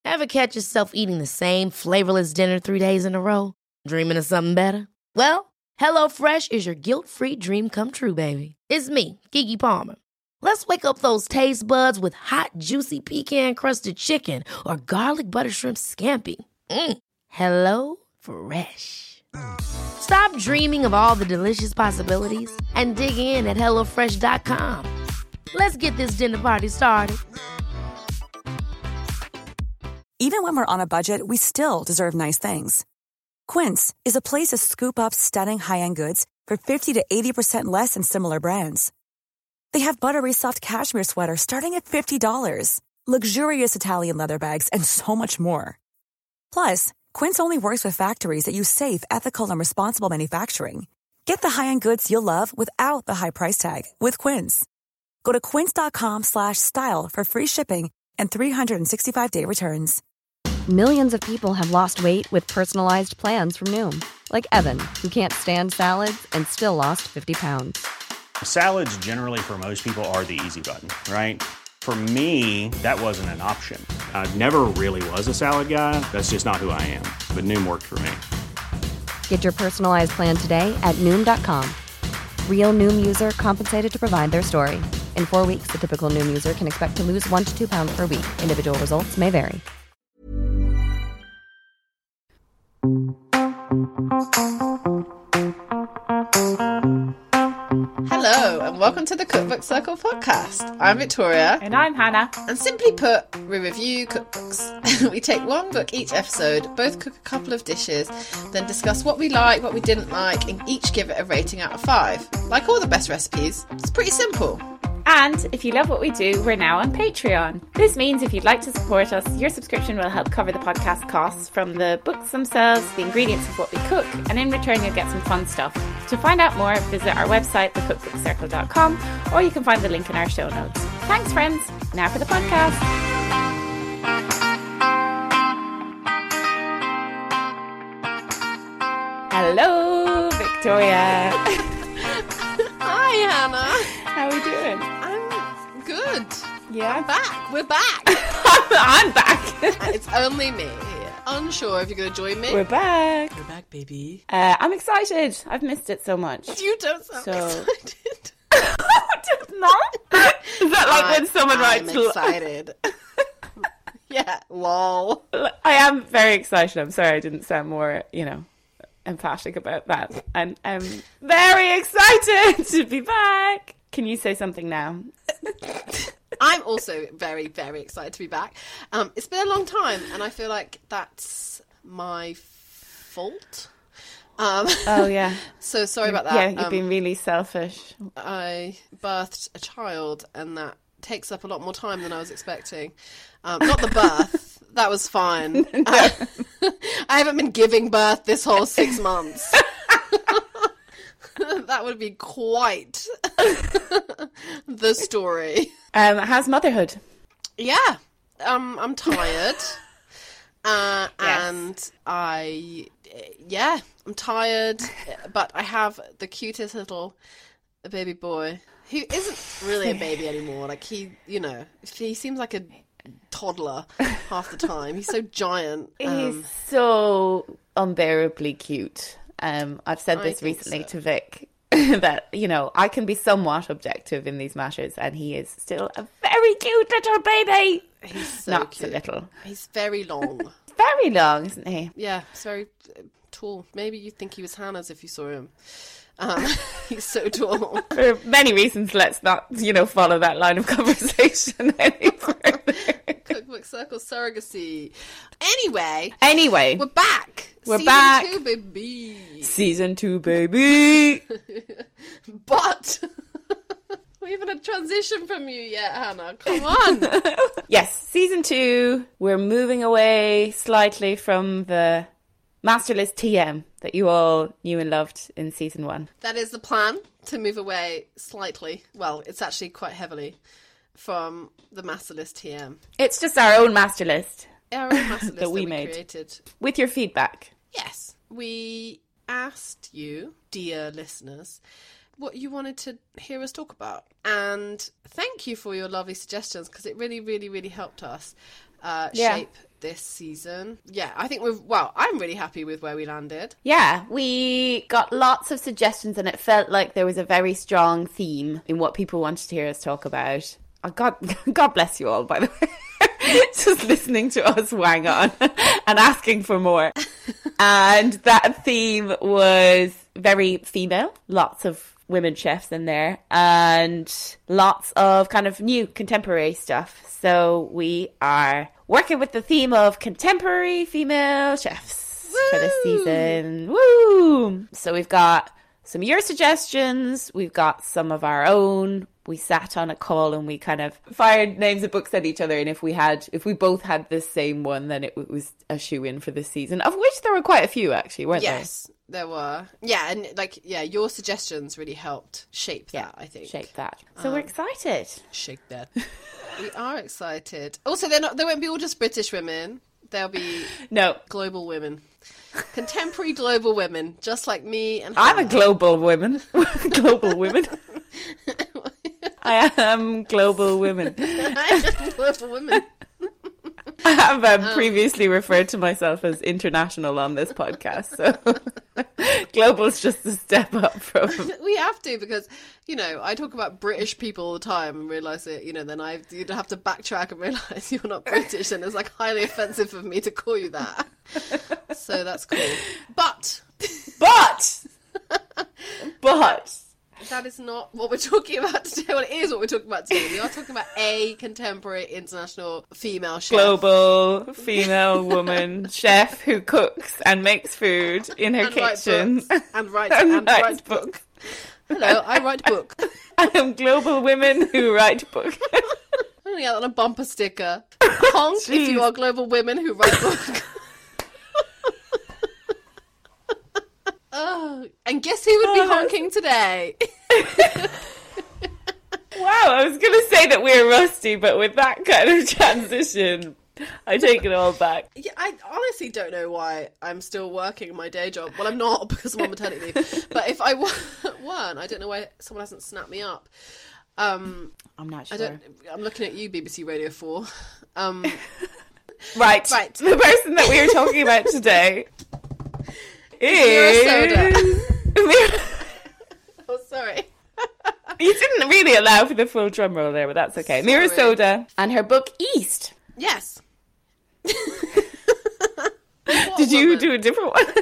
Ever catch yourself eating the same flavorless dinner 3 days in a row? Dreaming of something better? Well, HelloFresh is your guilt-free dream come true, baby. It's me, Keke Palmer. Let's wake up those taste buds with hot, juicy pecan-crusted chicken or garlic butter shrimp scampi. Hello Fresh. Stop dreaming of all the delicious possibilities and dig in at HelloFresh.com. Let's get this dinner party started. Even when we're on a budget, we still deserve nice things. Quince is a place to scoop up stunning high-end goods for 50 to 80% less than similar brands. They have buttery soft cashmere sweaters starting at $50, luxurious Italian leather bags, and so much more. Plus, Quince only works with factories that use safe, ethical, and responsible manufacturing. Get the high-end goods you'll love without the high price tag with Quince. Go to quince.com/style for free shipping and 365-day returns. Millions of people have lost weight with personalized plans from Noom. Like Evan, who can't stand salads and still lost 50 pounds. Salads generally for most people are the easy button, right? For me, that wasn't an option. I never really was a salad guy. That's just not who I am. But Noom worked for me. Get your personalized plan today at Noom.com. Real Noom user compensated to provide their story. In 4 weeks, the typical Noom user can expect to lose 1 to 2 pounds per week. Individual results may vary. Hello and welcome to the Cookbook Circle podcast. I'm Victoria. And I'm Hannah. And simply put, we review cookbooks. We take one book each episode, both cook a couple of dishes, then discuss what we like, what we didn't like, and each give it a rating out of 5. Like all the best recipes, it's pretty simple. And if you love what we do, we're now on Patreon. This means if you'd like to support us, your subscription will help cover the podcast costs from the books themselves, the ingredients of what we cook, and in return you'll get some fun stuff. To find out more, visit our website, thecookbookcircle.com, or you can find the link in our show notes. Thanks, friends. Now for the podcast. Hello, Victoria. Hi, Hannah. How are we doing? I'm good. Yeah? I'm back. We're back. I'm back. It's only me. Unsure if you're going to join me. We're back. We're back, baby. I'm excited. I've missed it so much. You don't sound excited. No? Is that like when someone writes... I'm excited. Yeah, lol. I am very excited. I'm sorry I didn't sound more, emphatic about that. And I'm very excited to be back. Can you say something now? I'm also very, very excited to be back. It's been a long time, and I feel like that's my fault. Oh, yeah. So sorry about that. Yeah, you've been really selfish. I birthed a child, and that takes up a lot more time than I was expecting. Not the birth. That was fine. I haven't been giving birth this whole 6 months. That would be quite the story. How's motherhood? Yeah. I'm tired. Yes. And I'm tired, but I have the cutest little baby boy who isn't really a baby anymore. Like he seems like a toddler half the time. He's so giant. He's so unbearably cute. I've said this recently to Vic that, I can be somewhat objective in these matters, and he is still a very cute little baby. He's so Not cute. so little. He's very long. Very long, isn't he? Yeah, he's very tall. Maybe you'd think he was Hannah's if you saw him. He's so tall. For many reasons, let's not, follow that line of conversation any further. Cookbook Circle surrogacy. Anyway, we're back. We're back. Season 2, baby. Season 2, baby. But we haven't had a transition from you yet, Hannah. Come on. Yes, season 2. We're moving away slightly from the Master List TM that you all knew and loved in season 1. That is the plan, to move away slightly. Well, it's actually quite heavily from the Master List TM. It's just our own Master List. Our own Master List that we made. Created. With your feedback. Yes. We asked you, dear listeners, what you wanted to hear us talk about. And thank you for your lovely suggestions, because it really, really, really helped us shape this season. Yeah, I think I'm really happy with where we landed. Yeah, we got lots of suggestions and it felt like there was a very strong theme in what people wanted to hear us talk about. Oh, God bless you all, by the way. Just listening to us wang on and asking for more. And that theme was very female, lots of women chefs in there, and lots of kind of new contemporary stuff. So we are working with the theme of contemporary female chefs for this season. Woo! So we've got some of your suggestions, we've got some of our own. We sat on a call and we kind of fired names of books at each other, and if we both had the same one, then it was a shoe-in for this season, of which there were quite a few actually, weren't there? Yes, there were. Yeah, and your suggestions really helped shape that, I think. Shape that. So we're excited. Shake that. We are excited. Also, they won't be all just British women. There'll be global women. Contemporary global women, just like me and Hannah. I'm a global woman. Global women. I am global women. I am global women. I have previously referred to myself as international on this podcast, so global's just a step up from... We have to, because, I talk about British people all the time and realise that, then you'd have to backtrack and realise you're not British, and it's highly offensive of me to call you that. So that's cool. But... That is not what we're talking about today. Well, it is what we're talking about today. We are talking about a contemporary international female chef. Global female woman chef who cooks and makes food in her kitchen. And writes books. Hello, I write book. I am global women who write book. I'm going to get that on a bumper sticker. Honk if you are global women who write book. Oh, and guess who would be honking today? Wow, I was going to say that we're rusty, but with that kind of transition, I take it all back. Yeah, I honestly don't know why I'm still working my day job. Well, I'm not, because I'm on maternity leave. But if I weren't, I don't know why someone hasn't snapped me up. I'm not sure. I'm looking at you, BBC Radio 4. Right. The person that we are talking about today is... Oh, sorry. You didn't really allow for the full drum roll there, but that's okay. Mira Soda and her book East. Yes. Did you do a different one?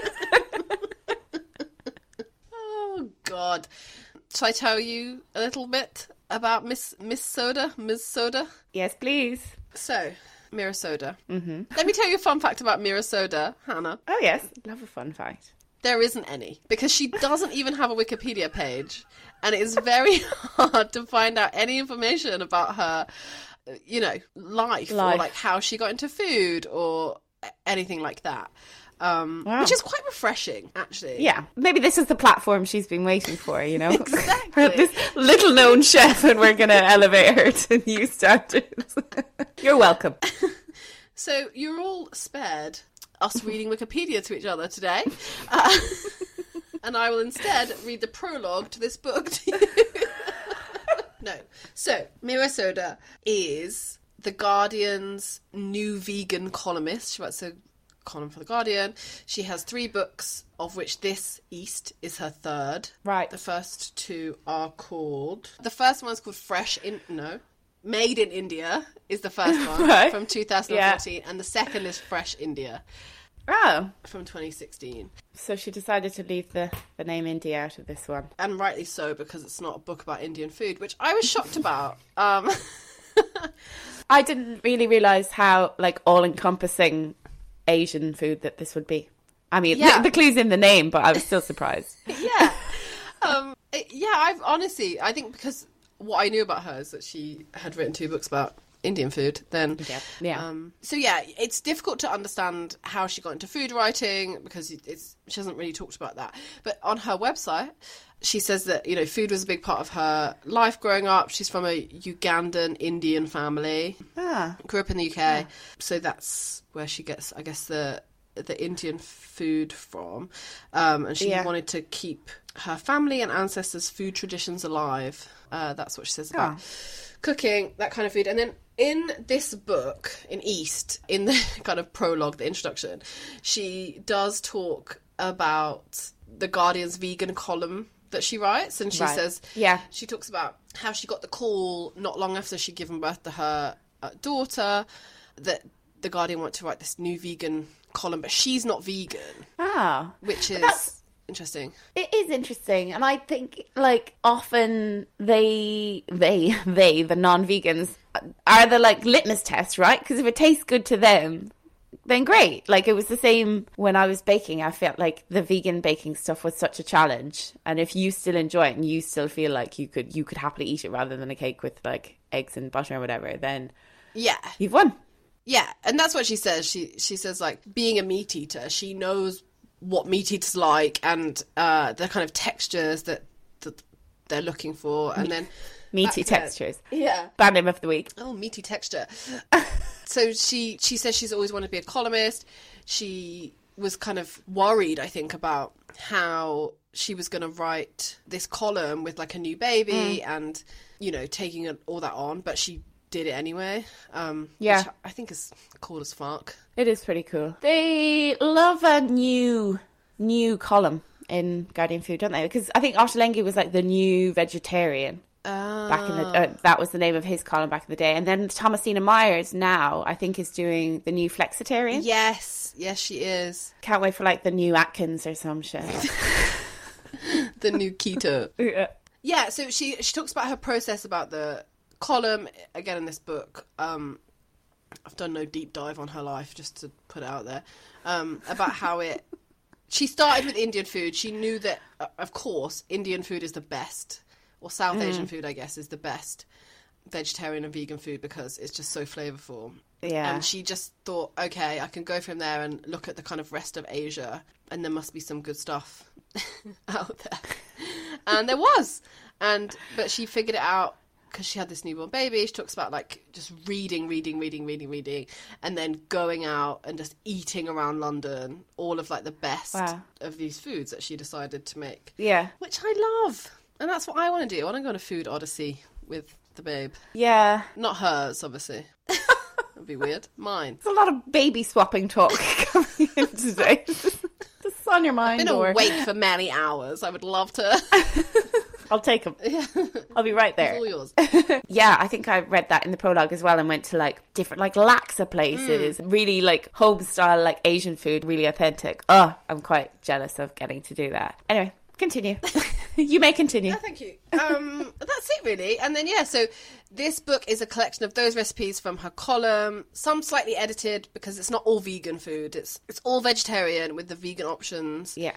Oh, God. Shall I tell you a little bit about Miss Soda? Ms. Soda? Yes, please. So, Mira Soda. Mm-hmm. Let me tell you a fun fact about Mira Soda, Hannah. Oh, yes. Love a fun fact. There isn't any, because she doesn't even have a Wikipedia page, and it is very hard to find out any information about her, life. Or how she got into food or anything like that. Wow. Which is quite refreshing, actually. Yeah, maybe this is the platform she's been waiting for, Exactly. This little-known chef, and we're going to elevate her to new standards. You're welcome. So you're all spared us reading Wikipedia to each other today. And I will instead read the prologue to this book to you. No. So, Mira Soda is The Guardian's new vegan columnist. She writes a column for The Guardian. She has 3 books, of which this, East, is her third. Right. The first 2 are called... The first one's called Made in India is the first one, right, from 2014, yeah. And the second is Fresh India. Oh. From 2016. So she decided to leave the name India out of this one. And rightly so, because it's not a book about Indian food, which I was shocked about. I didn't really realise how, all-encompassing Asian food that this would be. I mean, yeah. the clue's in the name, but I was still surprised. Yeah. I think because what I knew about her is that she had written 2 books about Indian food then. Yeah. It's difficult to understand how she got into food writing because she hasn't really talked about that. But on her website, she says that, food was a big part of her life growing up. She's from a Ugandan Indian family. Grew up in the UK. Yeah. So that's where she gets, I guess, the Indian food from. And she wanted to keep her family and ancestors' food traditions alive. That's what she says about cooking, that kind of food. And then In this book, in East, in the kind of prologue, the introduction, she does talk about the Guardian's vegan column that she writes, and she says, she talks about how she got the call not long after she'd given birth to her daughter, that the Guardian wanted to write this new vegan column, but she's not vegan. Which is interesting. It is interesting, and I think like often the non-vegans are the like litmus test, right? Because if it tastes good to them, then great. Like it was the same when I was baking. I felt like the vegan baking stuff was such a challenge, and if you still enjoy it and you still feel like you could happily eat it rather than a cake with like eggs and butter or whatever, then you've won. Yeah, and that's what she says. She says, like, being a meat eater, she knows what meat eaters like and the kind of textures that they're looking for, and then meaty textures. Yeah, bad name of the week. Oh, meaty texture. So she says she's always wanted to be a columnist. She was kind of worried, I think, about how she was going to write this column with like a new baby and, you know, taking all that on, but she did it anyway. Which I think is cool as fuck. It is pretty cool. They love a new column in Guardian Food, don't they? Because I think Ottolenghi was like the new vegetarian. Back in the that was the name of his column back in the day. And then Thomasina Myers now I think is doing the new Flexitarian. Yes she is. Can't wait for like the new Atkins or some shit. The new keto. Yeah, so she talks about her process about the column again in this book. I've done no deep dive on her life, just to put it out there, about how she started with Indian food. She knew that of course Indian food is the best, or South Asian food I guess is the best vegetarian and vegan food because it's just so flavorful. And she just thought, okay, I can go from there and look at the kind of rest of Asia and there must be some good stuff out there. And there was. But she figured it out because she had this newborn baby. She talks about like just reading, and then going out and just eating around London all of like the best of these foods that she decided to make. Yeah. Which I love. And that's what I want to do. I want to go on a food odyssey with the babe. Yeah. Not hers, obviously. That'd be weird. Mine. There's a lot of baby swapping talk coming in today. Just on your mind. I've been awake for many hours. I would love to. I'll take them. Yeah. I'll be right there. It's all yours. Yeah, I think I read that in the prologue as well and went to like different like laksa places. Really like home style like Asian food, really authentic. Oh, I'm quite jealous of getting to do that. Anyway, continue. You may continue. Oh, thank you. That's it really. And then so this book is a collection of those recipes from her column, some slightly edited because it's not all vegan food. It's all vegetarian with the vegan options. Yeah.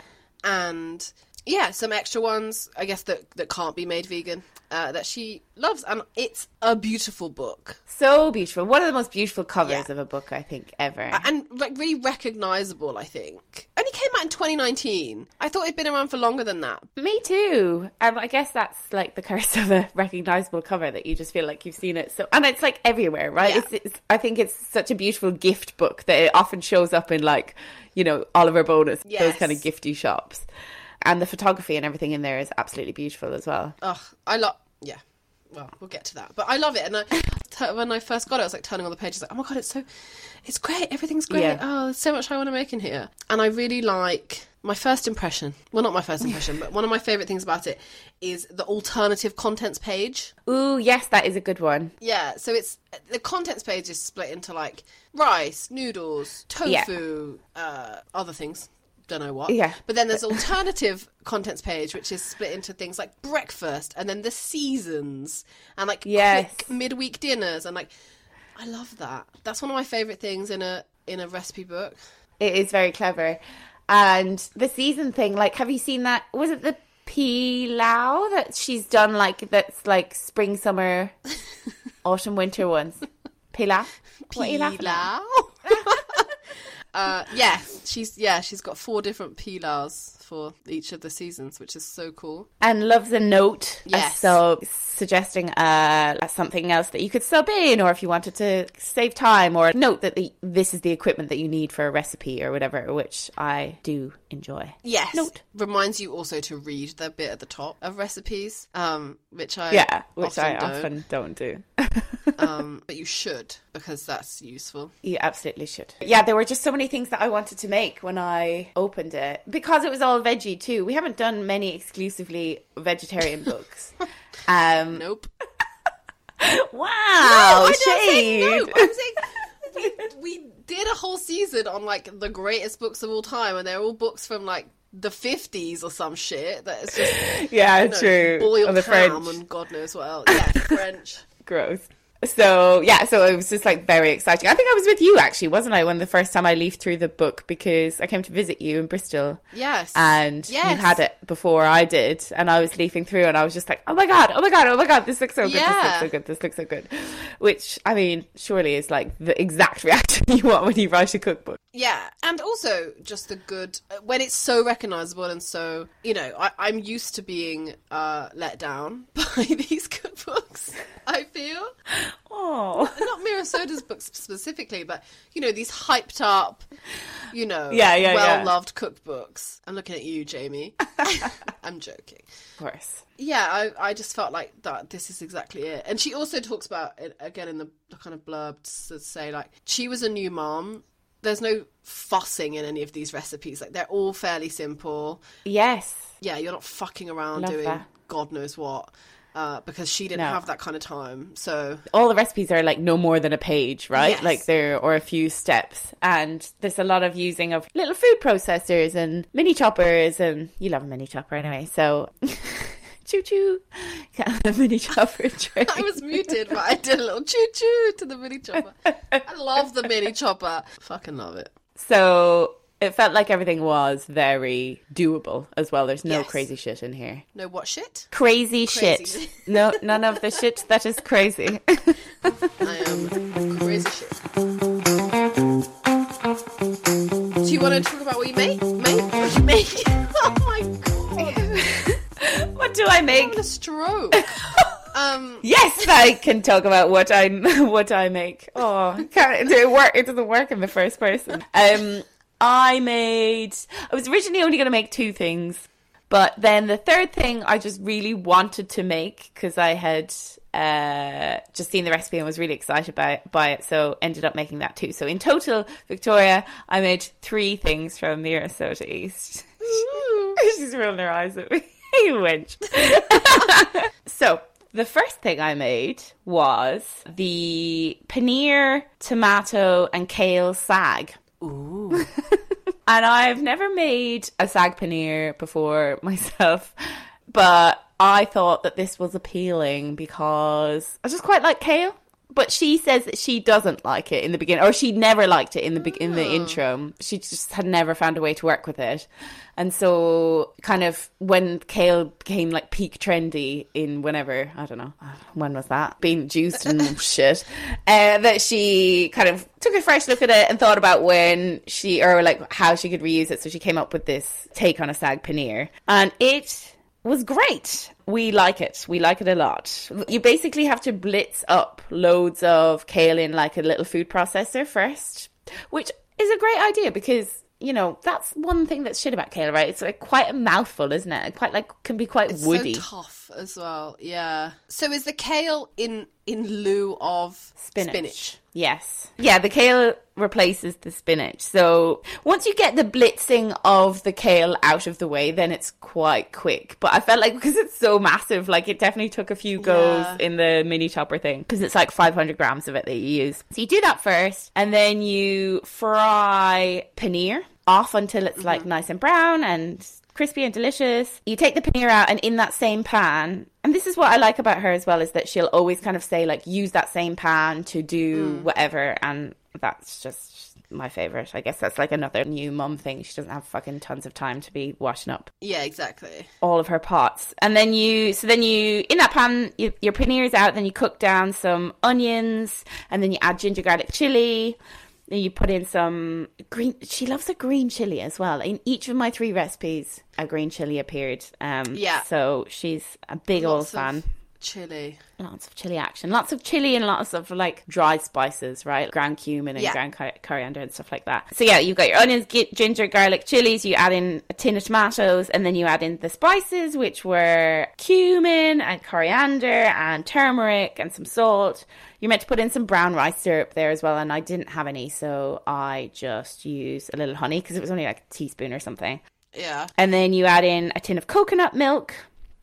And some extra ones, I guess, that can't be made vegan, that she loves. And it's a beautiful book. So beautiful. One of the most beautiful covers of a book, I think, ever. And like really recognisable, I think. Only came out in 2019. I thought it'd been around for longer than that. Me too. I guess that's like the curse of a recognisable cover, that you just feel like you've seen it. So, and it's like everywhere, right? Yeah. I think it's such a beautiful gift book that it often shows up in like, you know, Oliver Bonus, those kind of gifty shops. And the photography and everything in there is absolutely beautiful as well. Oh, I love... Yeah. Well, we'll get to that. But I love it. And when I first got it, I was like turning on the pages like, oh my God, it's great. Everything's great. Yeah. Oh, there's so much I want to make in here. And I really like my first impression. Well, not my first impression, but one of my favourite things about it is the alternative contents page. Ooh, yes, that is a good one. Yeah. So it's... The contents page is split into like rice, noodles, tofu, other things. Don't know what. Yeah. But then there's alternative contents page, which is split into things like breakfast and then the seasons and like quick midweek dinners, and like I love that. That's one of my favourite things in a recipe book. It is very clever. And the season thing, like, have you seen that? Was it the pilau that she's done, like, that's like spring, summer, autumn, winter ones? Pilau? Pilau? She's got 4 different pilaus for each of the seasons, which is so cool. And loves a note. Yes. So suggesting something else that you could sub in, or if you wanted to save time, or note that this is the equipment that you need for a recipe or whatever, which I do enjoy. Yes. Note. Reminds you also to read the bit at the top of recipes, which I often don't do. But you should, because that's useful. You absolutely should. Yeah, there were just so many things that I wanted to make when I opened it, because it was all veggie too. We haven't done many exclusively vegetarian books. Nope. Wow, no, shade. I'm saying we did a whole season on like the greatest books of all time, and they're all books from like the 50s or some shit. That is just true. Boiled or the ham French. and God knows what else. Yeah, French. Gross. So it was just like very exciting. I think I was with you actually, wasn't I, when the first time I leafed through the book, because I came to visit you in Bristol. Yes. And you had it before I did, and I was leafing through and I was just like, oh my god, this looks so good, this looks so good. Which, I mean, surely is like the exact reaction you want when you write a cookbook. Yeah, and also just the good, when it's so recognisable and so, I'm used to being let down by these cookbooks, I feel. Oh. Not Mirasoda's books specifically, but, these hyped up, well-loved cookbooks. I'm looking at you, Jamie. I'm joking. Of course. Yeah, I just felt like that this is exactly it. And she also talks about it, again, in the kind of blurb to say, like, she was a new mom. There's no fussing in any of these recipes. Like, they're all fairly simple. Yes. Yeah, you're not fucking around doing God knows what. Because she didn't have that kind of time. So all the recipes are like no more than a page, right? Yes. Like or a few steps. And there's a lot of using of little food processors and mini choppers, and you love a mini chopper anyway. So choo choo, the mini chopper tray. I was muted, but I did a little choo choo to the mini chopper. I love the mini chopper. Fucking love it. So it felt like everything was very doable as well. There's no crazy shit in here. No what shit? Crazy shit. No, none of the shit that is crazy. I am crazy shit. Do you want to talk about what you make? What you make? Oh my god. What do I make? I'm having a stroke. Yes, I can talk about what I make. Oh, it doesn't work in the first person. I was originally only going to make 2 things, but then the third thing I just really wanted to make because I had just seen the recipe and was really excited by it, so ended up making that too. So in total, Victoria, I made 3 things from Mirasoda East. She's rolling her eyes at me. You wench. So the first thing I made was the paneer, tomato and kale sag. Ooh. And I've never made a sag paneer before myself, but I thought that this was appealing because I just quite like kale. But she says that she doesn't like it in the beginning, or she never liked it in the intro. She just had never found a way to work with it. And so kind of when kale became like peak trendy in whenever, I don't know, when was that? Being juiced and shit. That she kind of took a fresh look at it and thought about how she could reuse it. So she came up with this take on a sag paneer. And it was great. We like it. We like it a lot. You basically have to blitz up loads of kale in like a little food processor first, which is a great idea because, that's one thing that's shit about kale, right? It's like quite a mouthful, isn't it? Can be quite woody. So tough as well. Yeah. So is the kale in lieu of spinach? Yes. Yeah, the kale replaces the spinach. So once you get the blitzing of the kale out of the way, then it's quite quick. But I felt like because it's so massive, like it definitely took a few goes in the mini chopper thing because it's like 500 grams of it that you use. So you do that first and then you fry paneer off until it's like nice and brown and crispy and delicious. You take the paneer out and in that same pan, and this is what I like about her as well, is that she'll always kind of say like use that same pan to do whatever, and that's just my favourite. I guess that's like another new mum thing. She doesn't have fucking tons of time to be washing up. Yeah, exactly. All of her pots. And then you in that pan, your paneer's out, then you cook down some onions, and then you add ginger, garlic, chilli. Then you put in some green. She loves a green chili as well. In each of my 3 recipes, a green chili appeared. So she's a big old fan. Chili. Lots of chili action. Lots of chili and lots of like dry spices, right? Ground cumin and ground coriander and stuff like that. So yeah, you've got your onions, ginger, garlic, chilies. You add in a tin of tomatoes and then you add in the spices, which were cumin and coriander and turmeric and some salt. You're meant to put in some brown rice syrup there as well, and I didn't have any, so I just used a little honey because it was only like a teaspoon or something. Yeah. And then you add in a tin of coconut milk,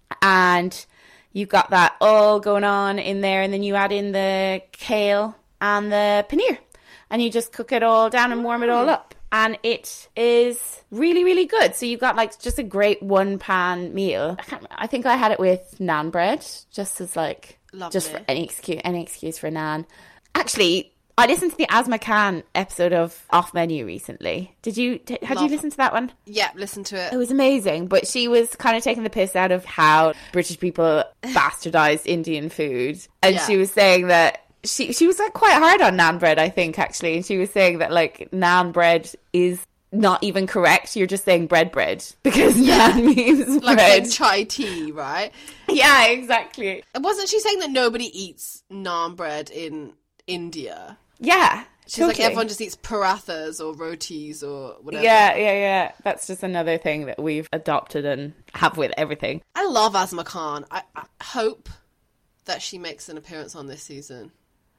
and you've got that all going on in there, and then you add in the kale and the paneer, and you just cook it all down and warm it all up. And it is really, really good. So you've got like just a great 1-pan meal. I think I had it with naan bread, just as like... Lovely. Just for any excuse for naan. Actually, I listened to the Asma Khan episode of Off Menu recently. Had you listened to that one? Yeah, listened to it. It was amazing, but she was kind of taking the piss out of how British people bastardized Indian food, and she was saying that she was like quite hard on naan bread, I think, actually, and she was saying that like naan bread is not even correct. You're just saying bread because naan means like bread. Like chai tea, right? Yeah, exactly. Wasn't she saying that nobody eats naan bread in India? Yeah. She's like, everyone just eats parathas or rotis or whatever. Yeah. That's just another thing that we've adopted and have with everything. I love Asma Khan. I hope that she makes an appearance on this season.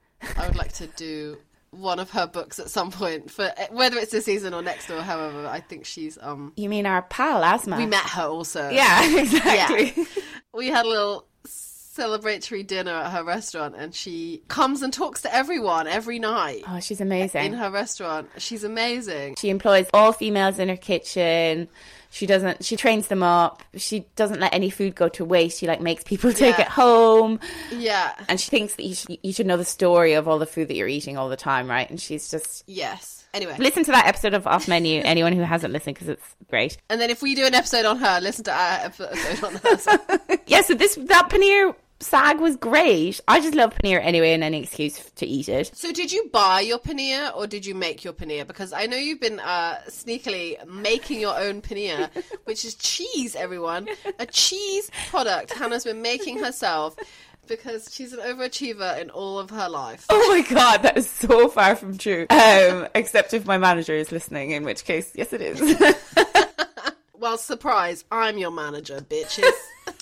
I would like to do one of her books at some point, for whether it's this season or next or however. I think she's You mean our pal Asma? We met her also. Yeah, exactly. Yeah. We had a little celebratory dinner at her restaurant, and she comes and talks to everyone every night. Oh, she's amazing. In her restaurant. She's amazing. She employs all females in her kitchen. She trains them up. She doesn't let any food go to waste. She like makes people take it home. Yeah. And she thinks that you should know the story of all the food that you're eating all the time, right? And she's just... Yes. Anyway. Listen to that episode of Off Menu, anyone who hasn't listened, because it's great. And then if we do an episode on her, listen to our episode on her. So. Yeah, so that paneer sag was great. I just love paneer anyway, and any excuse to eat it. So did you buy your paneer or did you make your paneer? Because I know you've been sneakily making your own paneer, which is cheese, everyone. A cheese product Hannah's been making herself because she's an overachiever in all of her life. Oh my God, that is so far from true. Except if my manager is listening, in which case, yes it is. Well, surprise, I'm your manager, bitches.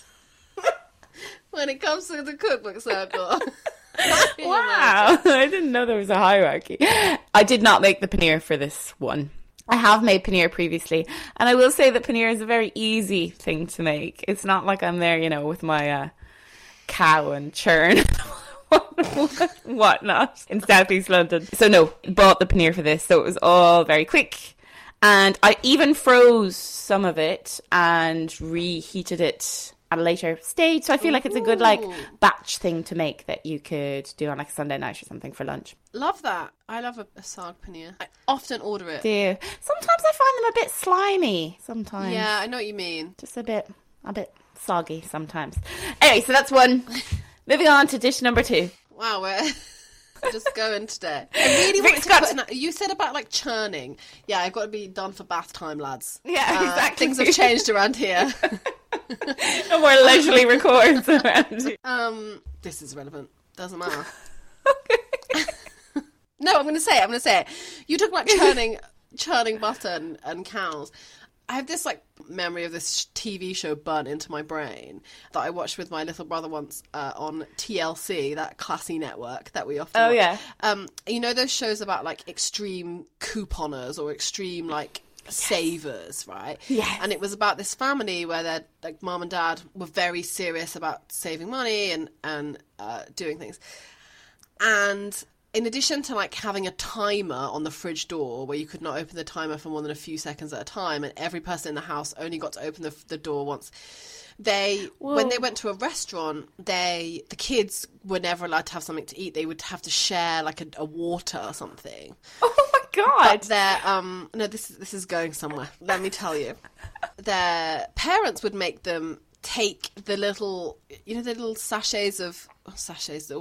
When it comes to the cookbook circle. Wow, I didn't know there was a hierarchy. I did not make the paneer for this one. I have made paneer previously, and I will say that paneer is a very easy thing to make. It's not like I'm there, with my cow and churn whatnot in South East London. So no, bought the paneer for this, so it was all very quick. And I even froze some of it and reheated it at a later stage. So I feel like it's a good batch thing to make that you could do on like a Sunday night or something for lunch. Love that. I love a sag paneer. I often order it. Do you? Sometimes I find them a bit slimy. Sometimes. Yeah, I know what you mean. Just a bit soggy sometimes. Anyway, so that's one. Moving on to dish number 2. Wow, we're just going today. I really wanted to put you said about like churning. Yeah, I've got to be done for bath time, lads. Yeah, exactly. Things have changed around here. No more leisurely records around here. This is relevant. Doesn't matter. Okay. No, I'm going to say it. You talk about churning butter and cows. I have this like memory of this TV show burnt into my brain that I watched with my little brother once on TLC, that classy network that we often watch. Yeah. Those shows about like extreme couponers or extreme like savers, right? Yes. And it was about this family where their like mom and dad were very serious about saving money and doing things. And in addition to like having a timer on the fridge door where you could not open the timer for more than a few seconds at a time, and every person in the house only got to open the door once, when they went to a restaurant, the kids were never allowed to have something to eat. They would have to share like a water or something. Oh my God. But no, this is going somewhere. Let me tell you. Their parents would make them take the little, the little little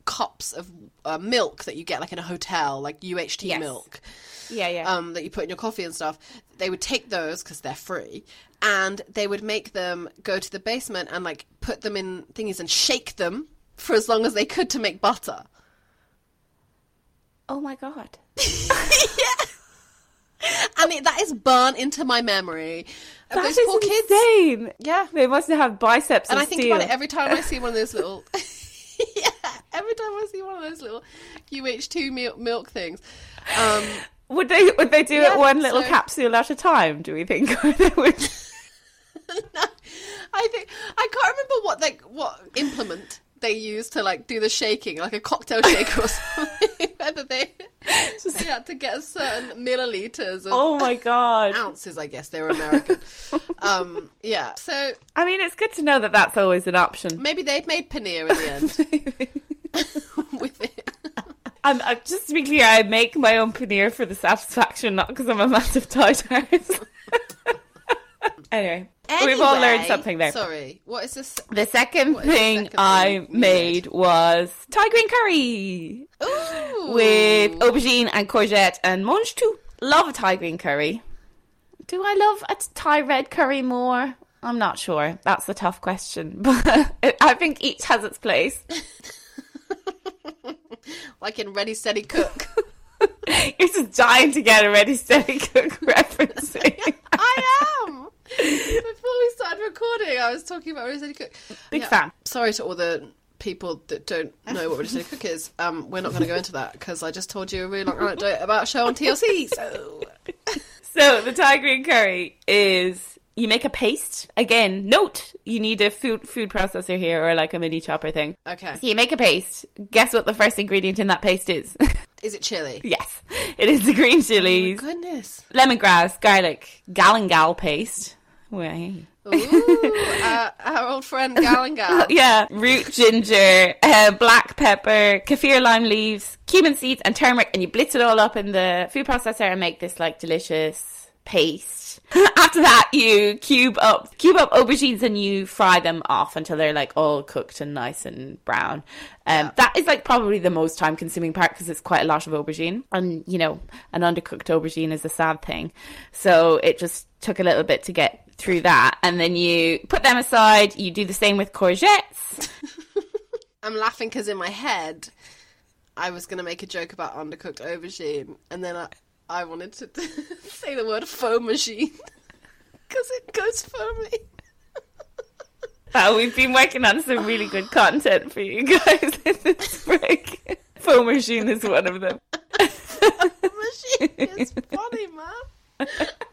cups of milk that you get like in a hotel, like UHT milk. Yeah. That you put in your coffee and stuff. They would take those because they're free, and they would make them go to the basement and like put them in thingies and shake them for as long as they could to make butter. Oh my God. Yeah. And that is burnt into my memory. Of That those is poor kids. insane. Yeah. They must have biceps And of I think steel. about it every time I see one of those little... yeah, every time I see one of those little UH2 milk things. Would they do it one little so- capsule at a time, do we think? Or they would... No, I can't remember what implement they use to like do the shaking, like a cocktail shaker or something. Whether they had to get a certain milliliters of Oh my God. ounces, I guess they were American. Yeah, so I mean, it's good to know that that's always an option. maybe they'd made paneer in the end with it. I'm just to be clear, I make my own paneer for the satisfaction, not because I'm a massive tie-tart. Anyway, we've all learned Anyway, something there. Sorry, what is this? The second What is the thing second thing I you made was Thai green curry Ooh. with aubergine and courgette and mange tout. Love a Thai green curry. Do I love a Thai red curry more? I'm not sure. That's a tough question. But I think each has its place. Like in Ready, Steady, Cook. You're just dying to get a Ready, Steady, Cook reference. I am! Before we started recording, I was talking about Ready, Steady, Cook. Big fan. Sorry to all the people that don't know what Ready, Steady, Cook is. We're not going to go into that because I just told you a really long anecdote about a show on TLC. So the Thai green curry is... You make a paste. Again, note, you need a food processor here or like a mini chopper thing. Okay. So you make a paste. Guess what the first ingredient in that paste is? Is it chili? Yes, it is the green chilies, Oh my goodness. lemongrass, garlic, galangal paste. Way. Ooh, our old friend Gal and Gal. Yeah, root ginger, black pepper, kaffir lime leaves, cumin seeds and turmeric, and you blitz it all up in the food processor and make this like delicious paste. After that, you cube up aubergines and you fry them off until they're like all cooked and nice and brown. That is like probably the most time consuming part because it's quite a lot of aubergine, and you know, an undercooked aubergine is a sad thing. So it just took a little bit to get through that, and then you put them aside. You do the same with courgettes. I'm laughing because in my head, I was going to make a joke about undercooked aubergine, and then I wanted to say the word foam machine because it goes foamy. We've been working on some really good content for you guys in this break. Foam machine is one of them. Machine is funny, man.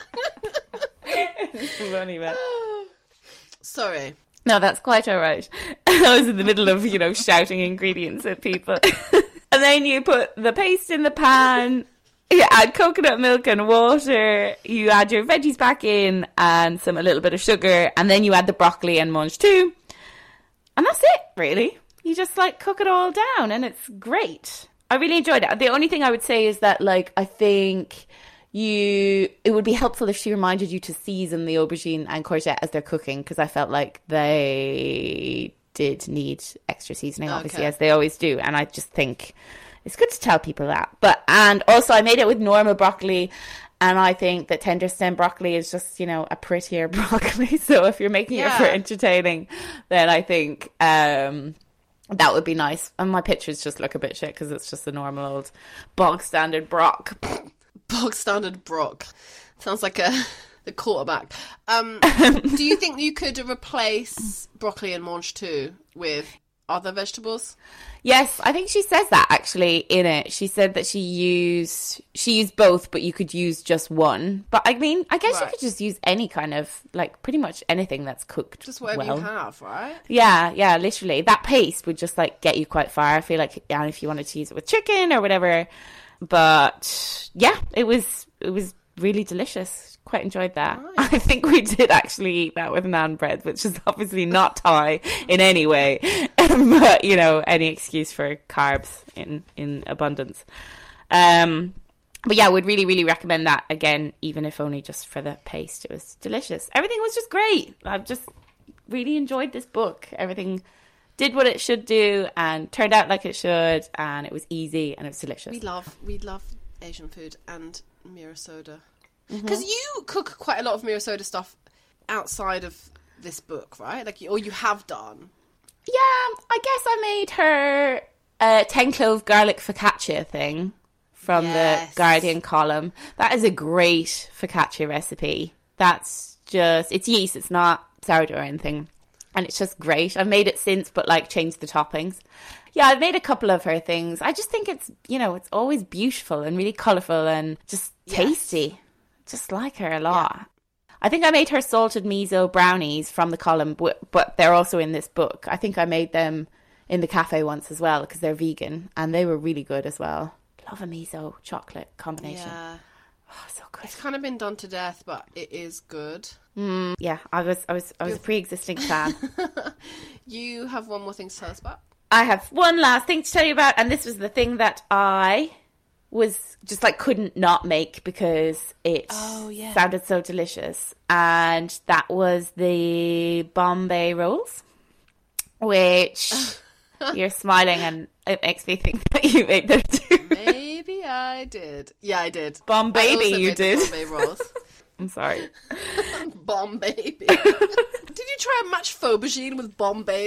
It's funny, man. Sorry. No, that's quite all right. I was in the middle of, shouting ingredients at people. And then you put the paste in the pan. You add coconut milk and water. You add your veggies back in and a little bit of sugar. And then you add the broccoli and mange tout. And that's it, really. You just cook it all down and it's great. I really enjoyed it. The only thing I would say is that I think it would be helpful if she reminded you to season the aubergine and courgette as they're cooking, because I felt like they did need extra seasoning, obviously, as they always do. And I just think it's good to tell people that. And also I made it with normal broccoli, and I think that tender stem broccoli is just, a prettier broccoli. So if you're making it for entertaining, then I think that would be nice. And my pictures just look a bit shit because it's just a normal old bog standard brock. Bog standard brock. Sounds like the quarterback. Do you think you could replace broccoli and mange tout with other vegetables? Yes, I think she says that actually in it. She said that she used both, but you could use just one. But I mean, I guess you could just use any kind of, pretty much anything that's cooked just whatever you have, right? Yeah, literally. That paste would just get you quite far. I feel like, yeah, if you wanted to use it with chicken or whatever. But yeah, it was really delicious. Quite enjoyed that. Nice. I think we did actually eat that with naan bread, which is obviously not Thai in any way, but any excuse for carbs in abundance. But yeah, I would really, really recommend that again, even if only just for the paste. It was delicious. Everything was just great. I've just really enjoyed this book. Everything did what it should do and turned out like it should, and it was easy and it was delicious. We love Asian food and Mira Soda. Because you cook quite a lot of Mira Soda stuff outside of this book, right? Like, or you have done. Yeah, I guess I made her a 10-clove garlic focaccia thing from the Guardian column. That is a great focaccia recipe. That's just, it's yeast, it's not sourdough or anything. And it's just great. I've made it since, but like changed the toppings. Yeah, I've made a couple of her things. I just think it's, you know, it's always beautiful and really colourful and just tasty. Just like her a lot. Yeah. I think I made her salted miso brownies from the column, but they're also in this book. I think I made them in the cafe once as well because they're vegan and they were really good as well. Love a miso chocolate combination. Yeah. Oh, so good. It's kind of been done to death, but it is good. Yeah, I was a pre-existing fan. You have one more thing to tell us about? I have one last thing to tell you about, and this was the thing that I was just like couldn't not make because it sounded so delicious, and that was the Bombay rolls, which you're smiling and it makes me think that you made them too. Maybe I did. Yeah, I did. Bombay, you did. Bombay rolls. I'm sorry. Bombay. Did you try and match Fabergé with Bombay?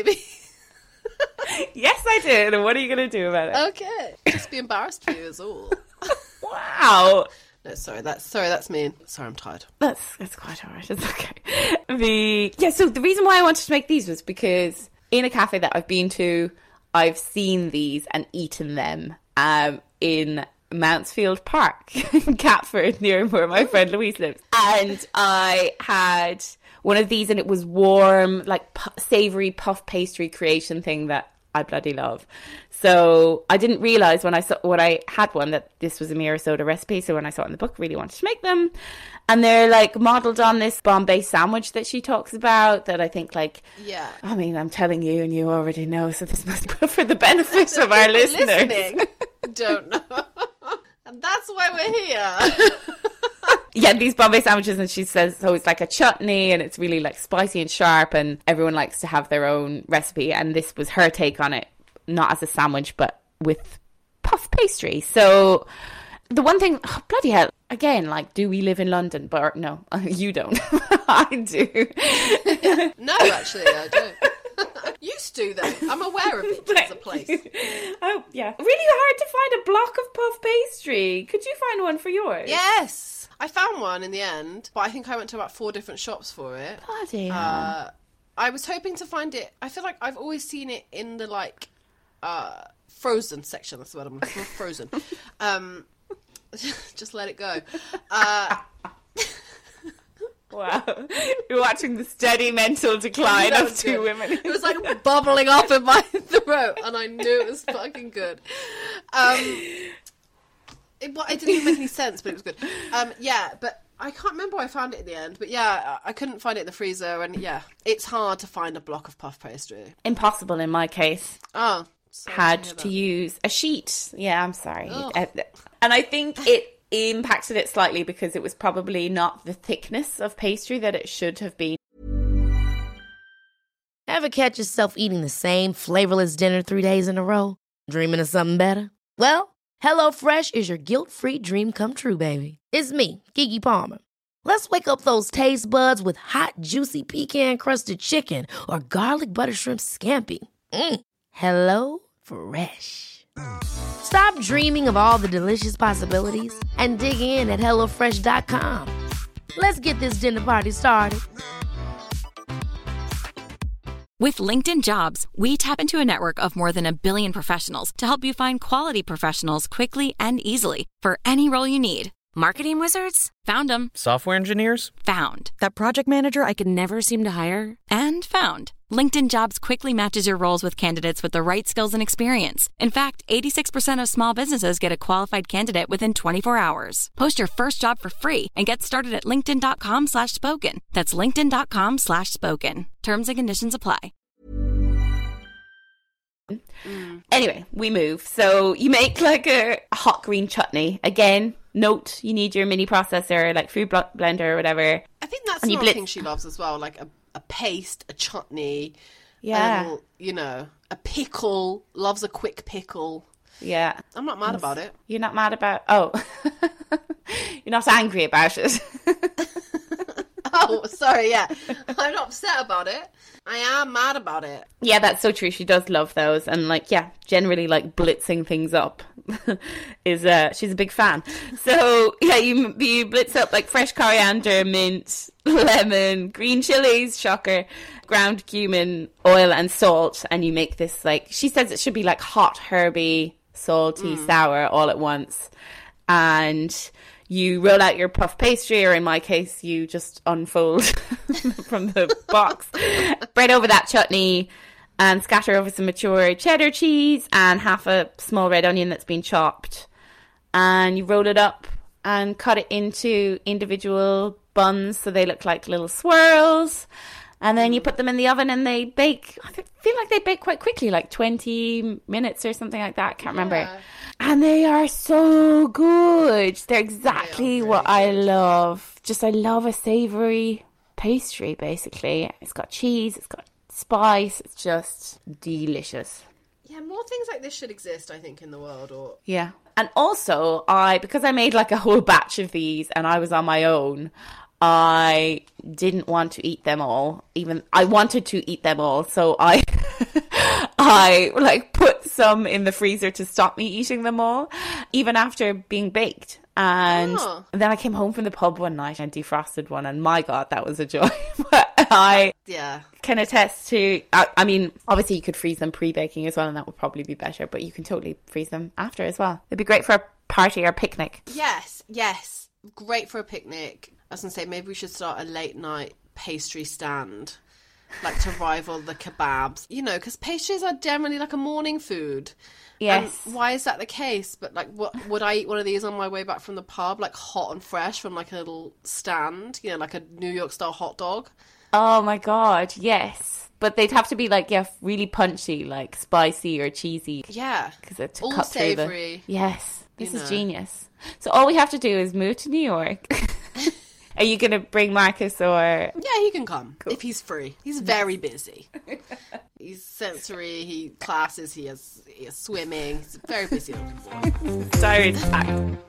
Yes, I did. And what are you going to do about it? Okay. Just be embarrassed for you is all. Wow. No, sorry, that's mean. Sorry, I'm tired. That's quite alright. It's okay. So the reason why I wanted to make these was because in a cafe that I've been to, I've seen these and eaten them in Mountsfield Park in Catford, near where my friend Louise lives. And I had one of these and it was warm, like savoury puff pastry creation thing that I bloody love. So I didn't realise when I had one that this was a Mira Soda recipe. So when I saw it in the book, really wanted to make them. And they're like modelled on this Bombay sandwich that she talks about that I think like, yeah. I mean, I'm telling you and you already know, so this must be for the benefit of our listeners. Don't know. And that's why we're here. Yeah, these Bombay sandwiches, and she says, so it's like a chutney and it's really like spicy and sharp and everyone likes to have their own recipe. And this was her take on it, not as a sandwich, but with puff pastry. So the one thing, bloody hell, again, like, do we live in London? But no, you don't. I do. No, actually, I don't. Used to, though. I'm aware of it as a place. Oh, yeah. Really hard to find a block of puff pastry. Could you find one for yours? Yes. I found one in the end, but I think I went to about 4 different shops for it. Bloody hell. I was hoping to find it. I feel like I've always seen it in the, like, frozen section. That's the word I'm looking for. Frozen. Just let it go. Wow. You're watching the steady mental decline of two women. It was like bubbling up in my throat, and I knew it was fucking good. It didn't even make any sense, but it was good. Yeah, but I can't remember where I found it in the end. But yeah, I couldn't find it in the freezer, and yeah, it's hard to find a block of puff pastry. Impossible in my case. Oh. Had to use a sheet. Yeah, I'm sorry. And I think it impacted it slightly because it was probably not the thickness of pastry that it should have been. Ever catch yourself eating the same flavorless dinner 3 days in a row? Dreaming of something better? Well, HelloFresh is your guilt-free dream come true, baby. It's me, Keke Palmer. Let's wake up those taste buds with hot, juicy pecan-crusted chicken or garlic butter shrimp scampi. Hello Fresh. Stop dreaming of all the delicious possibilities and dig in at HelloFresh.com. Let's get this dinner party started. With LinkedIn Jobs, we tap into a network of more than 1 billion professionals to help you find quality professionals quickly and easily for any role you need. Marketing wizards? Found them. Software engineers? Found. That project manager I could never seem to hire? And found. LinkedIn Jobs quickly matches your roles with candidates with the right skills and experience. In fact, 86% of small businesses get a qualified candidate within 24 hours. Post your first job for free and get started at linkedin.com/spoken. That's linkedin.com/spoken. Terms and conditions apply. Anyway, we move. So you make like a hot green chutney. Again, note you need your mini processor, like food blender or whatever. I think that's another thing she loves as well, like a paste, a chutney, yeah, a little, a pickle, loves a quick pickle. Yeah. I'm not mad about it. You're not mad about... Oh. You're not angry about it. Oh, sorry, yeah. I'm not upset about it. I am mad about it. Yeah, that's so true. She does love those. And, like, yeah, generally, like, blitzing things up is... she's a big fan. So, yeah, you blitz up, like, fresh coriander, mint, lemon, green chilies, shocker, ground cumin, oil and salt. And you make this, like... She says it should be, like, hot, herby, salty, sour all at once. And... you roll out your puff pastry, or in my case, you just unfold from the box. Spread over that chutney and scatter over some mature cheddar cheese and half a small red onion that's been chopped. And you roll it up and cut it into individual buns so they look like little swirls. And then you put them in the oven and they bake. I feel like they bake quite quickly, like 20 minutes or something like that. I can't remember. And they are so good. They're exactly what I love. I love a savoury pastry, basically. It's got cheese, it's got spice. It's just delicious. Yeah, more things like this should exist, I think, in the world. Or yeah. And also, because I made like a whole batch of these and I was on my own, I didn't want to eat them all. I wanted to eat them all, so I like put some in the freezer to stop me eating them all, even after being baked. And then I came home from the pub one night and defrosted one, and my God, that was a joy. But I can attest to, I mean, obviously you could freeze them pre-baking as well, and that would probably be better, but you can totally freeze them after as well. It'd be great for a party or picnic. Yes. Great for a picnic. I was going to say, maybe we should start a late night pastry stand, like to rival the kebabs. You know, because pastries are generally like a morning food. Yes. And why is that the case? But like, what would I eat one of these on my way back from the pub, like hot and fresh from like a little stand, you know, like a New York style hot dog? Oh my God, yes. But they'd have to be like, yeah, really punchy, like spicy or cheesy. Yeah. Because it's all cut savoury. Yes. This is genius. So all we have to do is move to New York. Are you going to bring Marcus or... Yeah, he can come if he's free. He's very busy. He's sensory, he classes, he has swimming. He's a very busy little boy. Diary's packed.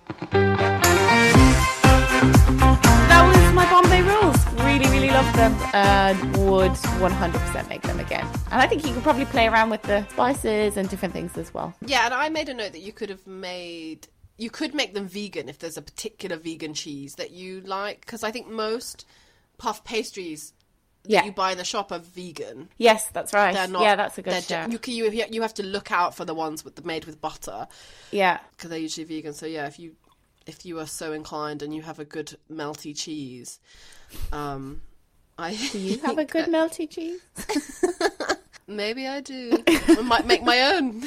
That was my Bombay rolls. Really, really loved them and would 100% make them again. And I think you could probably play around with the spices and different things as well. Yeah, and I made a note that you could make them vegan if there's a particular vegan cheese that you like, because I think most puff pastries that you buy in the shop are vegan. Yes, that's right. They're not, yeah, that's a good shout. You have to look out for the ones made with butter. Yeah. Because they're usually vegan. So yeah, if you are so inclined and you have a good melty cheese, do you have a good melty cheese? Maybe I do. I might make my own.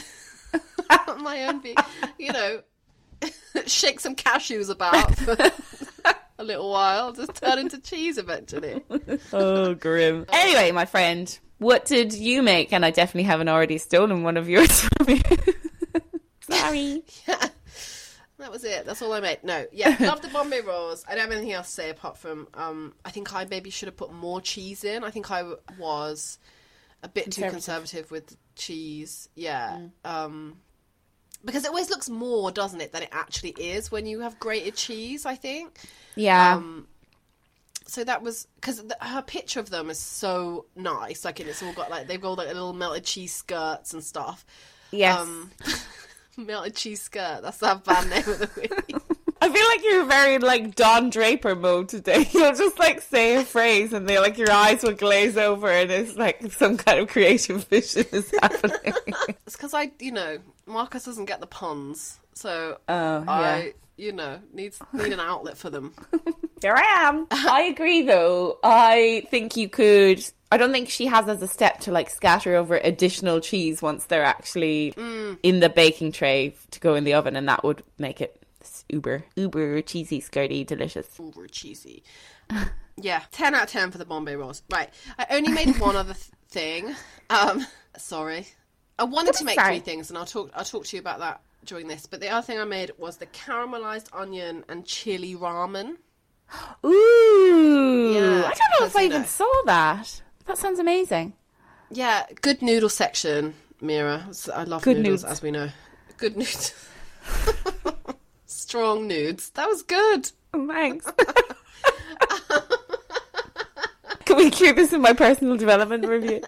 You know, shake some cashews about for a little while, just turn into cheese eventually. Oh, grim. Anyway, my friend, what did you make? And I definitely haven't already stolen one of yours from you. Sorry. Yeah, that was it. That's all I made. No, yeah, love the Bombay rolls. I don't have anything else to say apart from I think I maybe should have put more cheese in. I think I was a bit too conservative with cheese. Yeah. Because it always looks more, doesn't it, than it actually is when you have grated cheese, I think. Yeah. So that was... Because her picture of them is so nice. Like, and it's all got, like... They've got, like, little melted cheese skirts and stuff. Yes. Melted cheese skirt. That's that band name of the week. I feel like you're very, like, Don Draper mode today. You'll just, like, say a phrase and they, like, your eyes will glaze over and it's, like, some kind of creative vision is happening. It's because Marcus doesn't get the puns. So I need an outlet for them. Here I am. I agree, though. I think you could... I don't think she has as a step to, like, scatter over additional cheese once they're actually in the baking tray to go in the oven, and that would make it uber cheesy, skirty, delicious. Uber cheesy. Yeah, 10 out of 10 for the Bombay rolls. Right. I only made one other thing. Sorry. I wanted to make 3 things, and I'll talk to you about that during this. But the other thing I made was the caramelized onion and chili ramen. Ooh. Yeah, I don't know if I even saw that. That sounds amazing. Yeah, good noodle section Mira. I love Good noodles, nudes. as we know. Good nudes. Strong nudes. That was good. Thanks. Can we include this in my personal development review?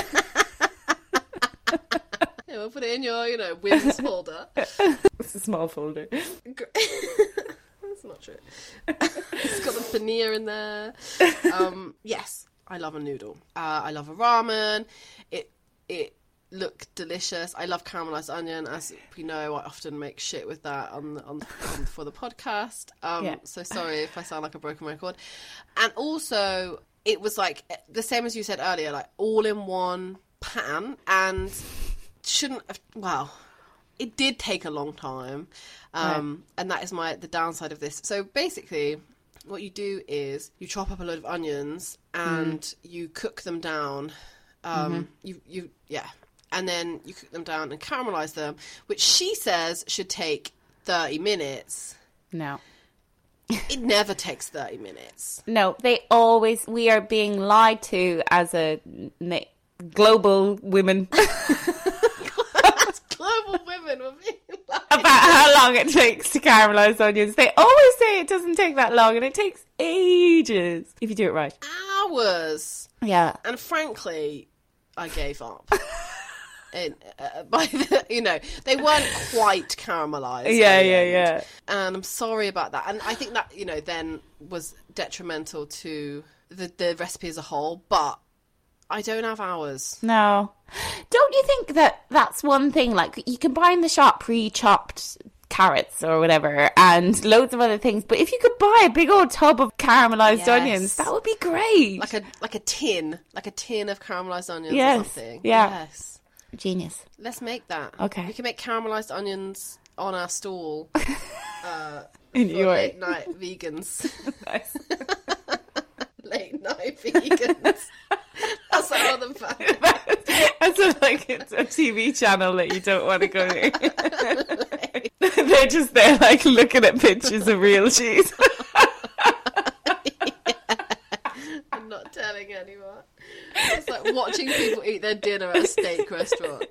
Yeah, we'll put it in your, whims folder. It's a small folder. That's not true. It's got the paneer in there. Yes, I love a noodle. I love a ramen. It looked delicious. I love caramelized onion. As we know, I often make shit with that on for the podcast. So sorry if I sound like a broken record. And also, it was like the same as you said earlier, like all in one pan, and shouldn't have, well, it did take a long time. And that is the downside of this. So basically, what you do is you chop up a load of onions and you cook them down. And then you cook them down and caramelize them, which she says should take 30 minutes. No. It never takes 30 minutes. No, we are being lied to as a global women. Global women were being lied About how long it takes to caramelize onions. They always say it doesn't take that long, and it takes ages if you do it right. Hours. Yeah. And frankly, I gave up. They weren't quite caramelized. Yeah. And I'm sorry about that. And I think that, then was detrimental to the recipe as a whole. But I don't have hours. No. Don't you think that that's one thing? Like, you can buy in the shop pre-chopped carrots or whatever and loads of other things, but if you could buy a big old tub of caramelized onions, that would be great. Like a tin of caramelized onions yes. or something. Yeah. Yes. Genius. Let's make that. Okay. We can make caramelized onions on our stall. In your late night vegans. Nice. Late night vegans. That's our other fan. That's it's a TV channel that you don't want to go near. They're just there, like, looking at pictures of real cheese. I'm not telling anyone. It's like watching people eat their dinner at a steak restaurant.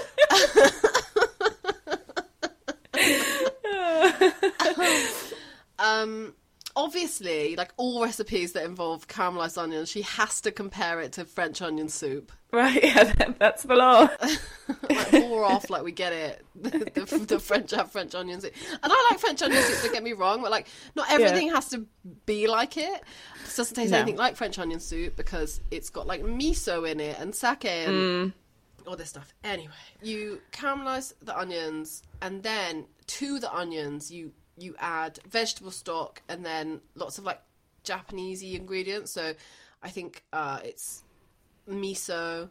Obviously, like all recipes that involve caramelized onions, she has to compare it to French onion soup. Right, yeah, that's the law. Like, more off, like, we get it. The French have French onion soup. And I like French onion soup, don't get me wrong, but, like, not everything has to be like it. It doesn't taste anything like French onion soup because it's got, like, miso in it and sake and all this stuff. Anyway, you caramelize the onions, and then to the onions, you add vegetable stock and then lots of, like, Japanese-y ingredients. So I think it's miso,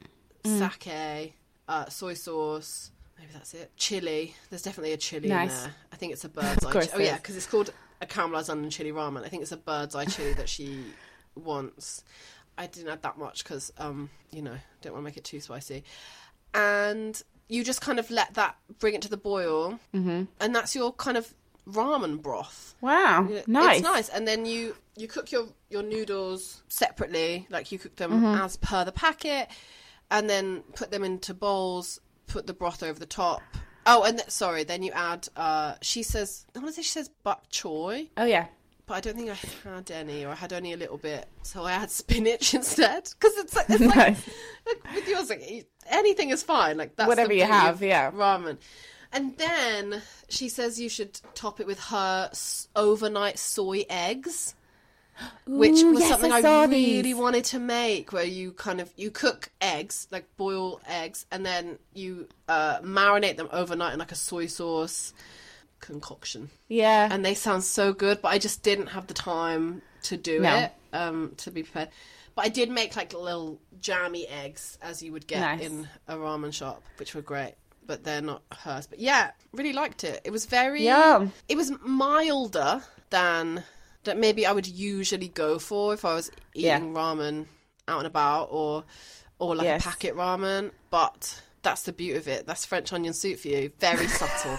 sake, soy sauce, maybe that's it, chili. There's definitely a chili in there. I think it's a bird's eye. Oh yeah, because it's called a caramelized onion chili ramen. I think it's a bird's eye chili that she wants. I didn't add that much because don't want to make it too spicy. And you just kind of let that bring it to the boil, and that's your kind of ramen broth. Wow, nice. It's nice. And then you cook your noodles separately, like you cook them as per the packet, and then put them into bowls, put the broth over the top. Oh, and then you add, she says bok choy. Oh, yeah. But I don't think I had any, or I had only a little bit, so I had spinach instead. Because it's like nice. like with yours, like, anything is fine. Like, that's whatever you have, ramen. And then she says you should top it with her overnight soy eggs, which was something I really wanted to make, where you cook eggs, like boil eggs, and then you marinate them overnight in like a soy sauce concoction. Yeah. And they sound so good, but I just didn't have the time to do it, to be prepared. But I did make like little jammy eggs, as you would get in a ramen shop, which were great. But they're not hers. But yeah, really liked it. It was it was milder than that maybe I would usually go for if I was eating ramen out and about, or like a packet ramen. But that's the beauty of it. That's French onion soup for you. Very subtle.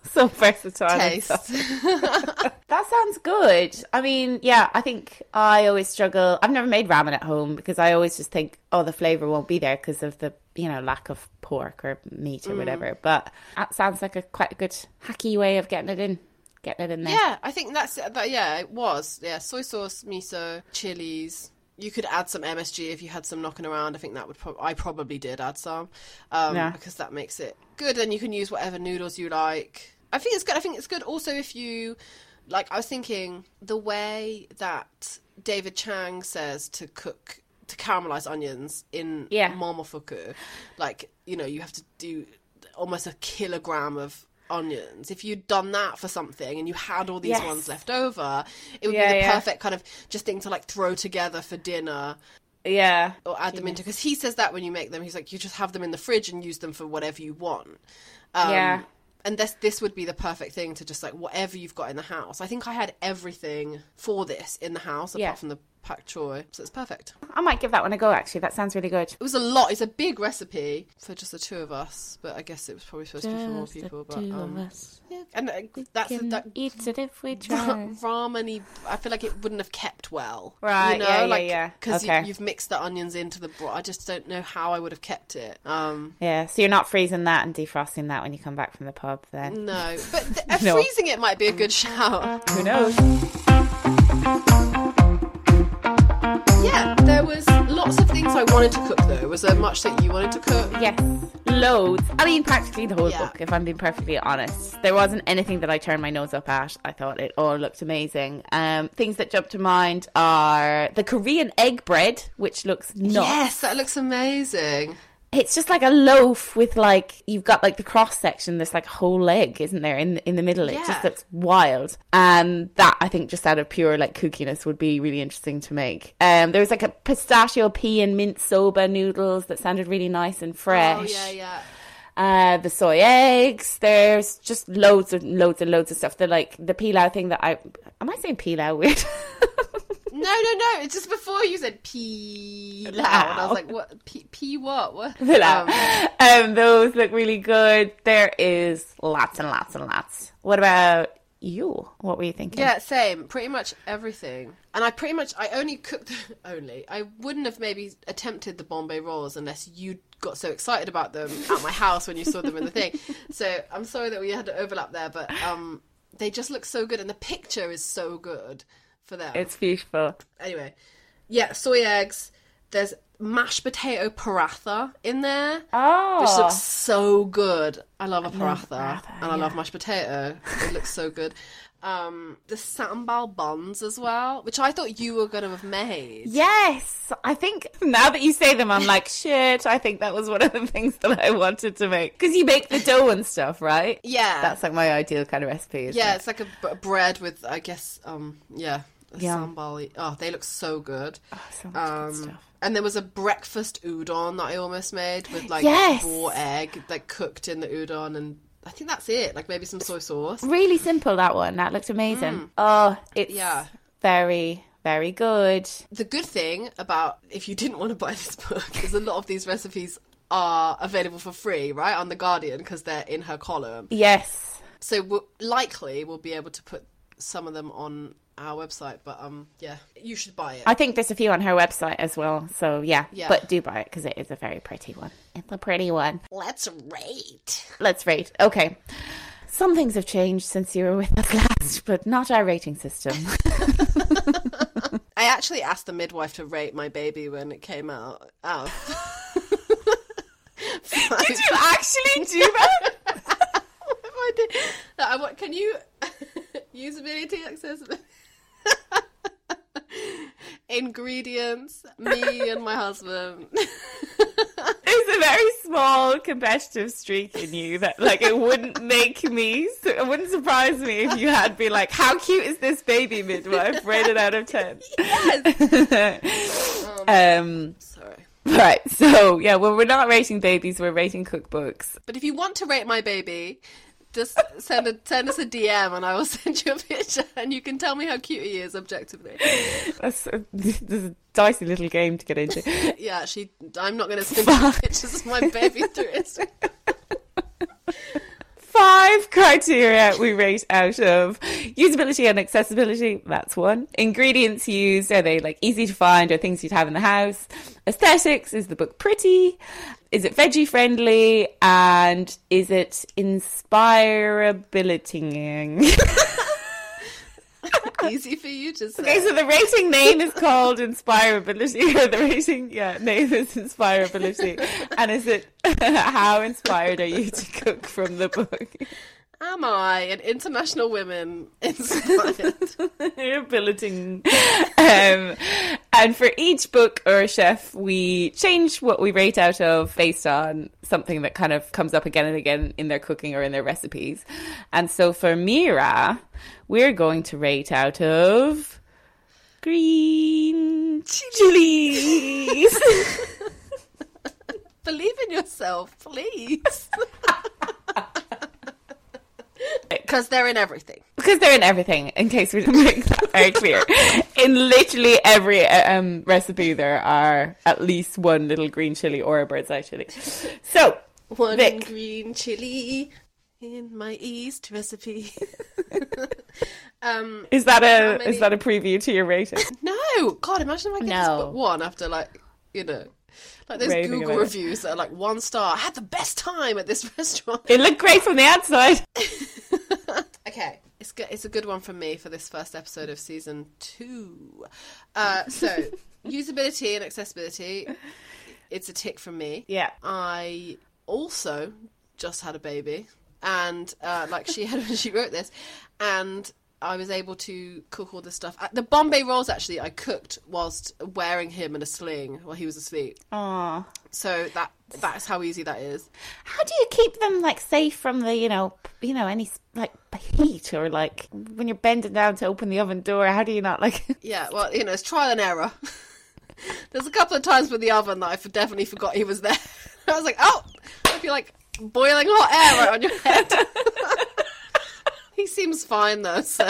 So versatile. Taste. That sounds good. I mean, yeah, I think I always struggle. I've never made ramen at home because I always just think, oh, the flavour won't be there because of the, lack of pork or meat or whatever. But that sounds like quite a good hacky way of getting it in there. Yeah, I think it was. Yeah, soy sauce, miso, chilies. You could add some MSG if you had some knocking around. I think that would I probably did add some because that makes it good. And you can use whatever noodles you like. I think it's good. I think it's good also if you, like, I was thinking the way that David Chang says to caramelize onions in momofuku, like, you have to do almost a kilogram of onions. If you'd done that for something and you had all these ones left over, it would be the perfect kind of just thing to like throw together for dinner. Yeah. Or add them into, because he says that when you make them, he's like, you just have them in the fridge and use them for whatever you want. And this would be the perfect thing to just like whatever you've got in the house. I think I had everything for this in the house apart from the pak choi, so it's perfect. I might give that one a go, actually. That sounds really good. It was a lot. It's a big recipe for just the two of us, but I guess it was probably supposed to be for more people. But two of us. Yeah, and that's eat it if we try. Ramen-y, I feel like it wouldn't have kept well, right? Because you've mixed the onions into the broth. I just don't know how I would have kept it. Yeah, so you're not freezing that and defrosting that when you come back from the pub, then? No, but freezing it might be a good shout. Who knows? Yeah, there was lots of things I wanted to cook though. Was there much that you wanted to cook? Yes, loads. I mean, practically the whole book, if I'm being perfectly honest. There wasn't anything that I turned my nose up at. I thought it all looked amazing. Things that jumped to mind are the Korean egg bread, which looks nuts. Yes, that looks amazing. It's just like a loaf with like, you've got like the cross section, there's like a whole leg, isn't there, in the middle. It just looks wild. And that, I think, just out of pure like kookiness would be really interesting to make. There was like a pistachio pea and mint soba noodles that sounded really nice and fresh. Oh, yeah. The soy eggs. There's just loads and loads of stuff. The like the pilau thing that am I saying pilau weird? No. It's just before you said pilau, and I was like, "What? What? What?" Those look really good. There is lots and lots and lots. What about you? What were you thinking? Yeah, same. Pretty much everything. And I only cooked. I wouldn't have maybe attempted the Bombay rolls unless you got so excited about them at my house when you saw them in the thing. So I'm sorry that we had to overlap there, but they just look so good, and the picture is so good. For them. It's beautiful. Anyway, yeah, soy eggs. There's mashed potato paratha in there. Oh. Which looks so good. I love a paratha. And I love mashed potato. It looks so good. The sambal buns as well, which I thought you were going to have made. Yes. I think now that you say them, I'm like, shit, I think that was one of the things that I wanted to make. Because you make the dough and stuff, right? Yeah. That's like my ideal kind of recipe. Yeah, it's like a bread with, I guess, sambal. Oh, they look so good. Oh, so much good stuff. And there was a breakfast udon that I almost made with like raw egg, like cooked in the udon, and I think that's it. Like maybe some soy sauce. Really simple, that one. That looked amazing. Oh, it's very, very good. The good thing about if you didn't want to buy this book is a lot of these recipes are available for free, right, on The Guardian, because they're in her column. Yes. So we'll be able to put some of them on our website, but you should buy it. I think there's a few on her website as well, so yeah. But do buy it because it is a very pretty one. It's a pretty one. Let's rate. Okay, some things have changed since you were with us last, but not our rating system. I actually asked the midwife to rate my baby when it came out. Did you actually do that? I did. Can you usability accessibility? Ingredients, me and my husband. There's a very small competitive streak in you that, like, it wouldn't it wouldn't surprise me if you had been like, how cute is this baby, midwife? Rated out of 10. Yes. Sorry. Right, so yeah, well, we're not rating babies, we're rating cookbooks. But if you want to rate my baby, just send us a DM and I will send you a picture and you can tell me how cute he is objectively. This is a dicey little game to get into. Yeah, I'm not going to send you pictures of my baby through Instagram. 5 criteria we rate out of usability and accessibility. That's 1. Ingredients used, are they like easy to find or things you'd have in the house? Aesthetics, is the book pretty? Is it veggie friendly? And is it inspirability? Easy for you to say. Okay, so the rating name is called Inspirability, or the rating name is Inspirability. And is it how inspired are you to cook from the book? Am I an international women inspired? Ability. And for each book or chef, we change what we rate out of based on something that kind of comes up again and again in their cooking or in their recipes. And so for Mira, we're going to rate out of green chilies. Believe in yourself, please. Because they're in everything. Because they're in everything, in case we didn't make that very clear. In literally every recipe, there are at least one little green chili or a bird's eye chili. So, one Vic. green chili in my East recipe. Is that a preview to your rating? No! God, imagine if I get this book 1 after, like, you know... Like those Raving Google about it. reviews that are like 1 star. I had the best time at this restaurant. It looked great from the outside. Okay, it's a good one from me for this first episode of season 2. So, usability and accessibility, it's a tick from me. Yeah. I also just had a baby, and like she had when she wrote this, and I was able to cook all this stuff. The Bombay rolls, actually, I cooked whilst wearing him in a sling while he was asleep. Aww. So that's how easy that is. How do you keep them like safe from the, you know, any like heat or like when you're bending down to open the oven door? How do you not like? Yeah, well, you know, it's trial and error. There's a couple of times with the oven that I definitely forgot he was there. I was like, oh, I feel like boiling hot air right on your head. He seems fine though, so.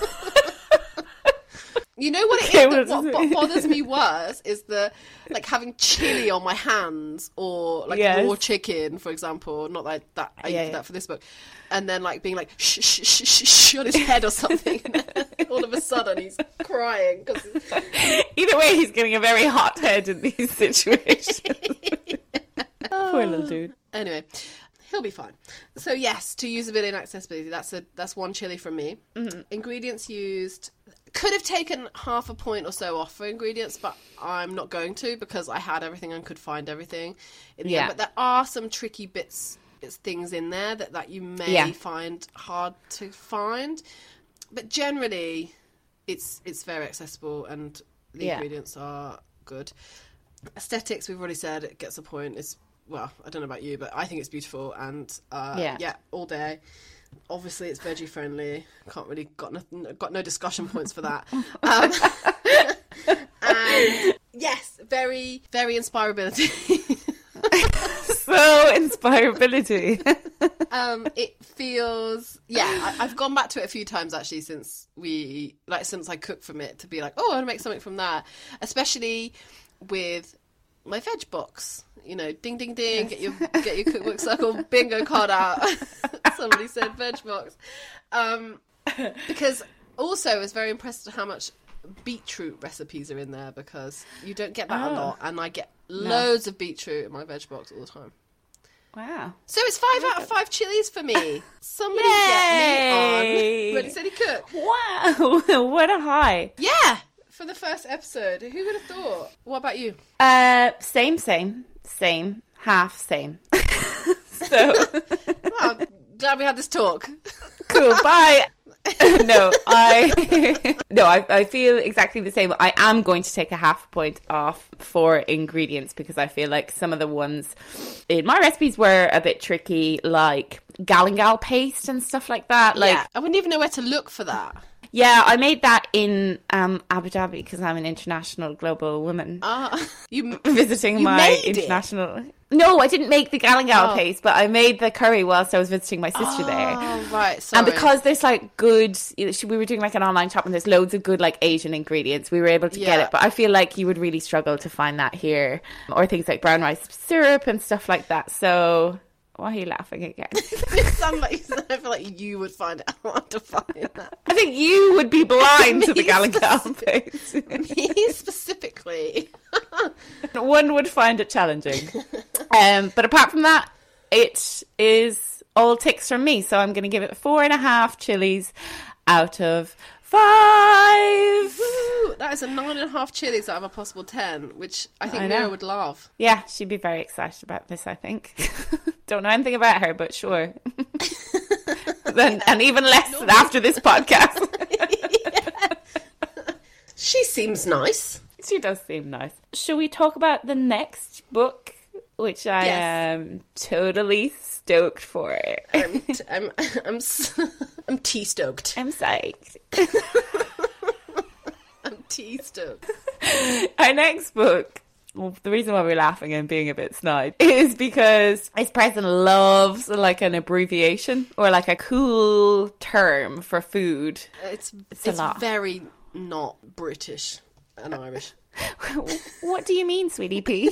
You know what it is? What bothers me worse is the like having chili on my hands or like raw chicken, for example. Not like that. I did that for this book, and then like being like shh shh shh shh, shh on his head or something. All of a sudden he's crying because. Either way, he's getting a very hot head in these situations. Poor little dude. Anyway. He'll be fine. So yes, to usability and accessibility, that's 1 chili from me. Mm-hmm. Ingredients used, could have taken half a point or so off for ingredients, but I'm not going to because I had everything and could find everything in the end. But there are some tricky things in there that you may find hard to find. But generally, it's very accessible and the ingredients are good. Aesthetics, we've already said, it gets a point. Well, I don't know about you, but I think it's beautiful and all day. Obviously, it's veggie friendly. Got no discussion points for that. And yes, very, very inspirability. So inspirability. It feels I've gone back to it a few times actually since I cooked from it to be like, oh, I want to make something from that, especially with my veg box. You know, ding, ding, ding, yes. get your cookbook circle bingo card out. Somebody said veg box. Because also I was very impressed at how much beetroot recipes are in there because you don't get that a lot. And I get loads of beetroot in my veg box all the time. Wow. So it's 5 out of 5 chilies for me. Somebody get me on Ready, Steady, Cook. Wow. What a high. Yeah. For the first episode. Who would have thought? What about you? Same, half same. So, well, glad we had this talk. Cool, bye. I feel exactly the same. I am going to take a half point off for ingredients because I feel like some of the ones in my recipes were a bit tricky, like galangal paste and stuff like that. Like, I wouldn't even know where to look for that. Yeah, I made that in Abu Dhabi because I'm an international global woman. You visiting my international. It? No, I didn't make the galangal paste, but I made the curry whilst I was visiting my sister there. Oh, right. Sorry. And because there's like good, we were doing like an online shop and there's loads of good like Asian ingredients, we were able to get it. But I feel like you would really struggle to find that here, or things like brown rice syrup and stuff like that. So Why are you laughing again? You sound like, I feel like you would find it hard to find that. I think you would be blind to the Galangal face. Me specifically. One would find it challenging. But apart from that, it is all ticks from me. So I'm going to give it 4.5 chilies out of 5. Woo, that is a 9.5 chilies out of a possible 10, which I think Mira would love. Yeah, she'd be very excited about this, I think. Don't know anything about her, but sure. And even less after this podcast. She seems nice. She does seem nice. Should we talk about the next book, which I am totally stoked for? I'm tea-stoked. I'm psyched. I'm tea-stoked. Our next book, well, the reason why we're laughing and being a bit snide is because this person loves like an abbreviation or like a cool term for food. It's a lot. Very not British and Irish. What do you mean, Sweetie Pea?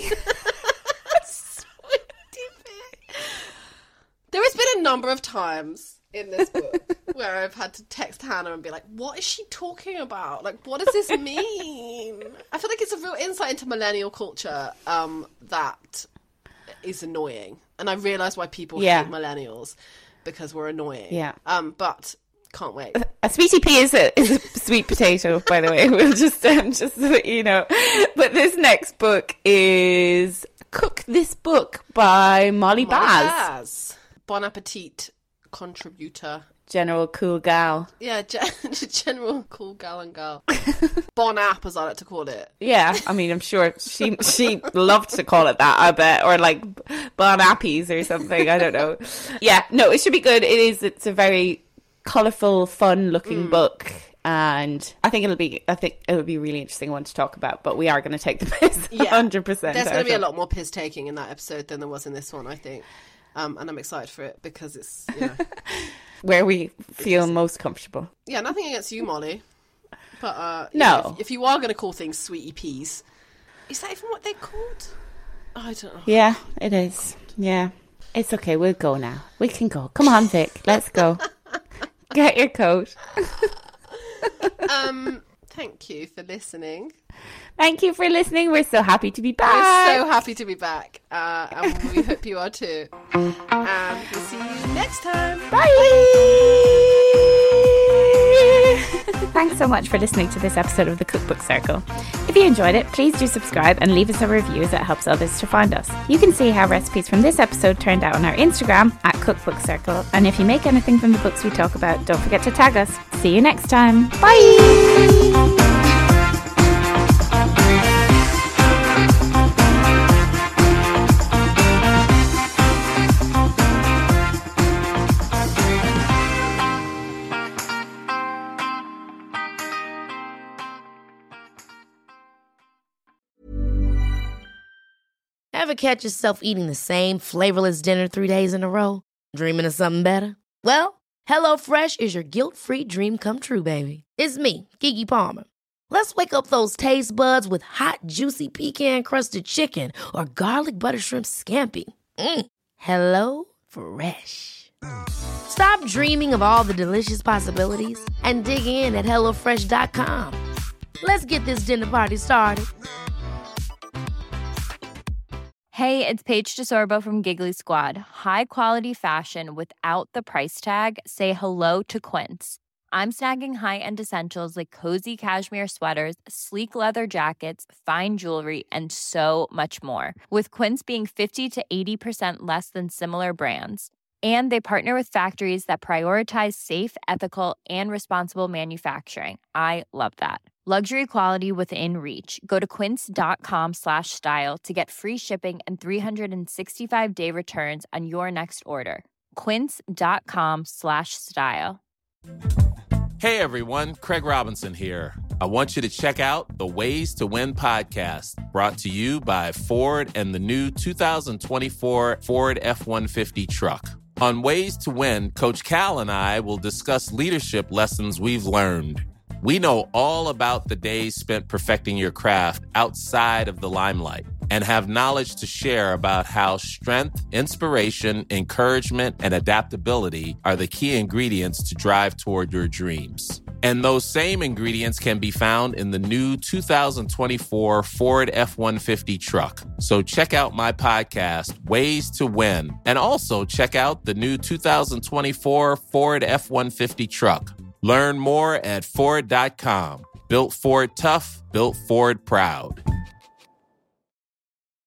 There has been a number of times in this book where I've had to text Hannah and be like, what is she talking about? Like, what does this mean? I feel like it's a real insight into millennial culture that is annoying. And I realise why people hate millennials, because we're annoying. Yeah. But can't wait. A sweetie pea is a sweet potato, by the way. We'll just so that you know. But this next book is Cook This Book by Molly Baz. Bon appetit contributor. General Cool Gal. Yeah, General Cool Gal and Gal. Bon app, as I like to call it. Yeah, I mean, I'm sure she loved to call it that, I bet. Or like Bon Appies or something, I don't know. Yeah, no, it should be good. It's a very colourful, fun-looking book. And I think it'll be a really interesting one to talk about, but we are going to take the piss 100%. There's going to be a lot more piss taking in that episode than there was in this one, I think. And I'm excited for it because it's, you know, where we feel most comfortable. Yeah, nothing against you, Molly. But no, if you are going to call things sweetie peas, is that even what they're called? Oh, I don't know. Yeah, it is. Yeah, it's okay. We'll go now. We can go. Come on, Vic. Let's go. Get your coat. Thank you for listening. Thank you for listening. We're so happy to be back. We're so happy to be back. And we hope you are too. And we'll see you next time. Bye. Thanks so much for listening to this episode of the Cookbook Circle. If you enjoyed it, please do subscribe and leave us a review as it helps others to find us. You can see how recipes from this episode turned out on our Instagram at Cookbook Circle. And if you make anything from the books we talk about, don't forget to tag us. See you next time. Bye. Ever catch yourself eating the same flavorless dinner 3 days in a row? Dreaming of something better? Well, HelloFresh is your guilt-free dream come true, baby. It's me, Keke Palmer. Let's wake up those taste buds with hot, juicy pecan-crusted chicken or garlic butter shrimp scampi. Hello Fresh. Stop dreaming of all the delicious possibilities and dig in at HelloFresh.com. Let's get this dinner party started. Hey, it's Paige DeSorbo from Giggly Squad. High quality fashion without the price tag. Say hello to Quince. I'm snagging high-end essentials like cozy cashmere sweaters, sleek leather jackets, fine jewelry, and so much more. With Quince being 50 to 80% less than similar brands. And they partner with factories that prioritize safe, ethical, and responsible manufacturing. I love that. Luxury quality within reach. Go to quince.com/style to get free shipping and 365-day returns on your next order. Quince.com/style. Hey everyone, Craig Robinson here. I want you to check out the Ways to Win podcast, brought to you by Ford and the new 2024 Ford F-150 truck. On Ways to Win, Coach Cal and I will discuss leadership lessons we've learned. We know all about the days spent perfecting your craft outside of the limelight. and have knowledge to share about how strength, inspiration, encouragement, and adaptability are the key ingredients to drive toward your dreams. And those same ingredients can be found in the new 2024 Ford F-150 truck. So check out my podcast, Ways to Win, and also check out the new 2024 Ford F-150 truck. Learn more at Ford.com. Built Ford tough, built Ford proud.